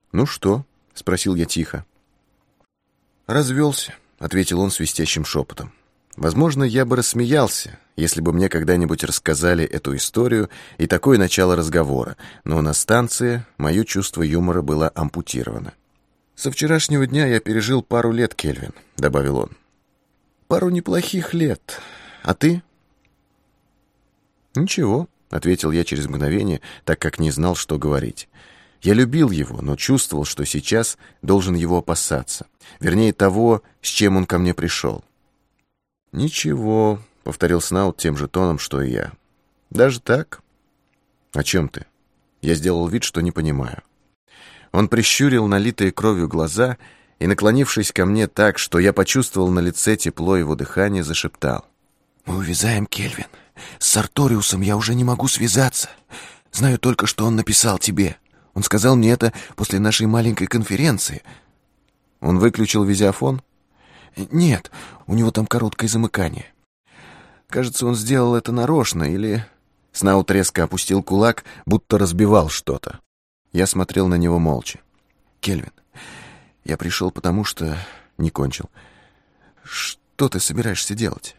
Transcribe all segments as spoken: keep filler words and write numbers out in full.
«Ну что?» — спросил я тихо. «Развелся», — ответил он свистящим шепотом. Возможно, я бы рассмеялся, если бы мне когда-нибудь рассказали эту историю и такое начало разговора, но на станции мое чувство юмора было ампутировано. «Со вчерашнего дня я пережил пару лет, Кельвин», — добавил он. «Пару неплохих лет. А ты?» «Ничего», — ответил я через мгновение, так как не знал, что говорить. Я любил его, но чувствовал, что сейчас должен его опасаться. Вернее, того, с чем он ко мне пришел. «Ничего», — повторил Снаут тем же тоном, что и я. «Даже так?» «О чем ты?» Я сделал вид, что не понимаю. Он прищурил налитые кровью глаза и, наклонившись ко мне так, что я почувствовал на лице тепло его дыхания, зашептал. «Мы увязаем, Кельвин. С Сарториусом я уже не могу связаться. Знаю только, что он написал тебе. Он сказал мне это после нашей маленькой конференции». «Он выключил визиофон?» «Нет, у него там короткое замыкание». Кажется, он сделал это нарочно, или...» Снаут резко опустил кулак, будто разбивал что-то. Я смотрел на него молча. «Кельвин, я пришел потому, что...» Не кончил. «Что ты собираешься делать?»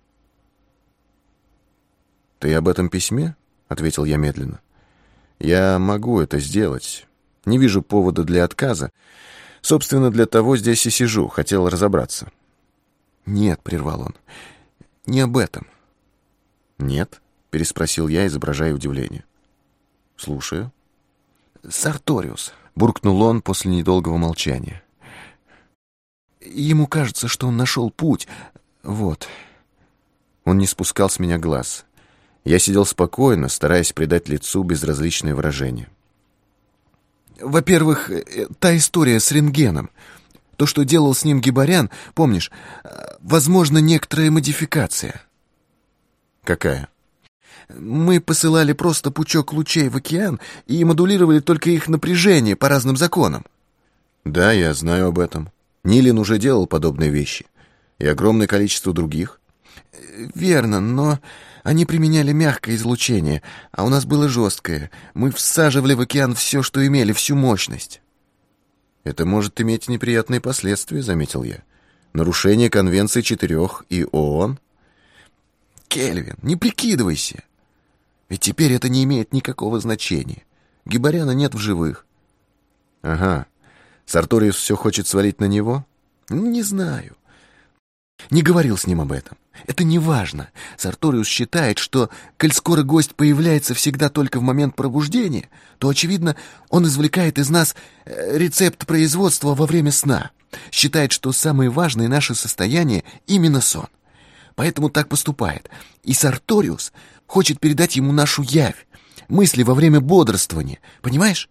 «Ты об этом письме?» — ответил я медленно. «Я могу это сделать. Не вижу повода для отказа. Собственно, для того здесь и сижу. Хотел разобраться». «Нет», — прервал он, — «не об этом». «Нет?» — переспросил я, изображая удивление. «Слушаю». «Сарториус», — буркнул он после недолгого молчания. «Ему кажется, что он нашел путь. Вот». Он не спускал с меня глаз. Я сидел спокойно, стараясь придать лицу безразличное выражение. «Во-первых, та история с рентгеном. То, что делал с ним Гибарян, помнишь, возможно, некоторая модификация». «Какая?» «Мы посылали просто пучок лучей в океан и модулировали только их напряжение по разным законам». «Да, я знаю об этом. Нилин уже делал подобные вещи. И огромное количество других». «Верно, но они применяли мягкое излучение, а у нас было жесткое. Мы всаживали в океан все, что имели, всю мощность». «Это может иметь неприятные последствия», — заметил я. «Нарушение Конвенции четырех и ООН». «Кельвин, не прикидывайся. Ведь теперь это не имеет никакого значения. Гибаряна нет в живых». «Ага. Сарториус все хочет свалить на него?» «Не знаю. Не говорил с ним об этом. Это не важно. Сарториус считает, что, коль скоро гость появляется всегда только в момент пробуждения, то, очевидно, он извлекает из нас рецепт производства во время сна. Считает, что самое важное наше состояние — именно сон. Поэтому так поступает. И Сарториус хочет передать ему нашу явь, мысли во время бодрствования. Понимаешь?»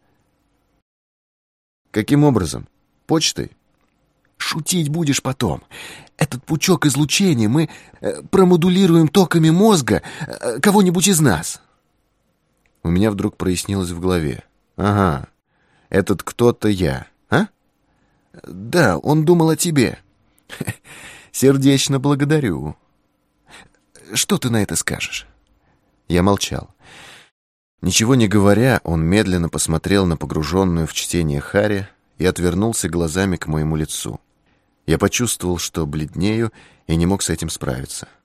«Каким образом? Почтой?» «Шутить будешь потом. Этот пучок излучения мы э, промодулируем токами мозга э, кого-нибудь из нас». У меня вдруг прояснилось в голове. «Ага, этот кто-то я, а?» «Да, он думал о тебе». «Сердечно благодарю». «Что ты на это скажешь?» Я молчал. Ничего не говоря, он медленно посмотрел на погруженную в чтение Харри и отвернулся глазами к моему лицу. Я почувствовал, что бледнею, и не мог с этим справиться.